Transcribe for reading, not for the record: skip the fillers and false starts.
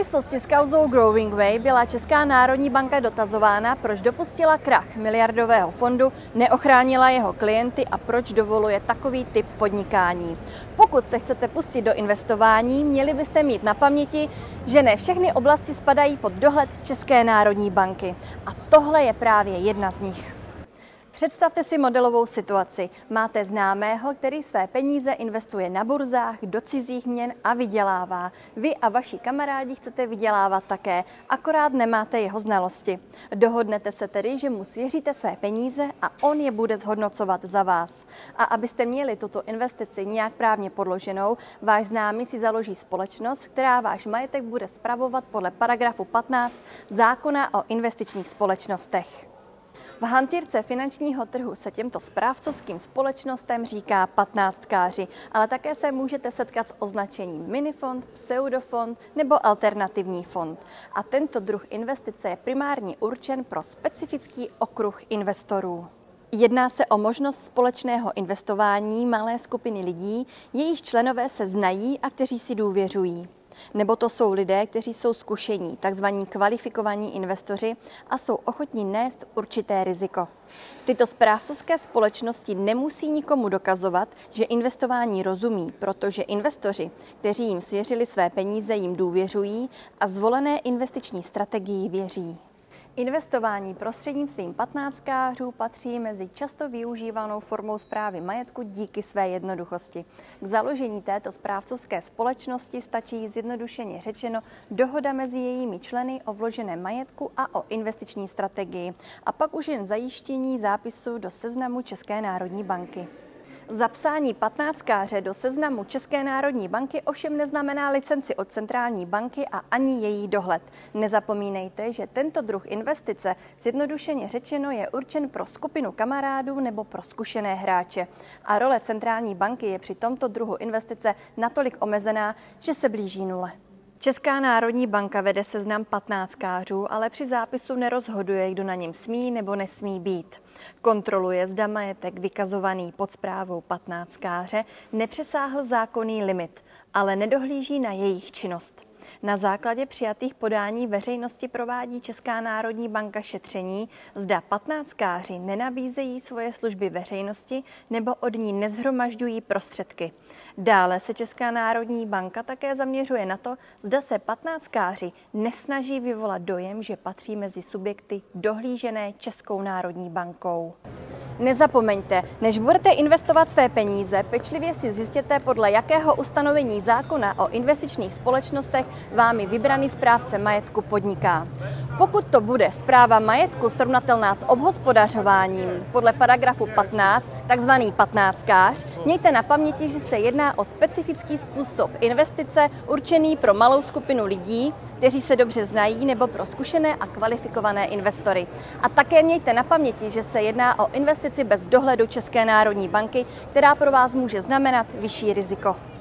souvislosti s kauzou Growing Way byla Česká národní banka dotazována, proč dopustila krach miliardového fondu, neochránila jeho klienty a proč dovoluje takový typ podnikání. Pokud se chcete pustit do investování, měli byste mít na paměti, že ne všechny oblasti spadají pod dohled České národní banky. A tohle je právě jedna z nich. Představte si modelovou situaci. Máte známého, který své peníze investuje na burzách, do cizích měn a vydělává. Vy a vaši kamarádi chcete vydělávat také, akorát nemáte jeho znalosti. Dohodnete se tedy, že mu svěříte své peníze a on je bude zhodnocovat za vás. A abyste měli tuto investici nějak právně podloženou, váš známý si založí společnost, která váš majetek bude spravovat podle paragrafu 15 zákona o investičních společnostech. V hantýrce finančního trhu se těmto správcovským společnostem říká patnáctkáři, ale také se můžete setkat s označením minifond, pseudofond nebo alternativní fond. A tento druh investice je primárně určen pro specifický okruh investorů. Jedná se o možnost společného investování malé skupiny lidí, jejichž členové se znají a kteří si důvěřují. Nebo to jsou lidé, kteří jsou zkušení, takzvaní kvalifikovaní investoři a jsou ochotní nést určité riziko. Tyto správcovské společnosti nemusí nikomu dokazovat, že investování rozumí, protože investoři, kteří jim svěřili své peníze, jim důvěřují a zvolené investiční strategii věří. Investování prostřednictvím patnáctkářů patří mezi často využívanou formou správy majetku díky své jednoduchosti. K založení této správcovské společnosti stačí zjednodušeně řečeno dohoda mezi jejími členy o vloženém majetku a o investiční strategii a pak už jen zajištění zápisu do seznamu České národní banky. Zapsání patnáctkáře do seznamu České národní banky ovšem neznamená licenci od centrální banky a ani její dohled. Nezapomínejte, že tento druh investice, zjednodušeně řečeno, je určen pro skupinu kamarádů nebo pro zkušené hráče. A role centrální banky je při tomto druhu investice natolik omezená, že se blíží nule. Česká národní banka vede seznam patnáctkářů, ale při zápisu nerozhoduje, kdo na něm smí nebo nesmí být. Kontroluje, zda majetek vykazovaný pod správou patnáctkáře nepřesáhl zákonný limit, ale nedohlíží na jejich činnost. Na základě přijatých podání veřejnosti provádí Česká národní banka šetření, zda patnáctkáři nenabízejí svoje služby veřejnosti nebo od ní nezhromažďují prostředky. Dále se Česká národní banka také zaměřuje na to, zda se patnáctkáři nesnaží vyvolat dojem, že patří mezi subjekty dohlížené Českou národní bankou. Nezapomeňte, než budete investovat své peníze, pečlivě si zjistěte, podle jakého ustanovení zákona o investičních společnostech vámi vybraný správce majetku podniká. Pokud to bude správa majetku srovnatelná s obhospodařováním podle paragrafu 15, takzvaný patnáctkář, mějte na paměti, že se jedná o specifický způsob investice určený pro malou skupinu lidí, kteří se dobře znají, nebo pro zkušené a kvalifikované investory. A také mějte na paměti, že se jedná o investici bez dohledu České národní banky, která pro vás může znamenat vyšší riziko.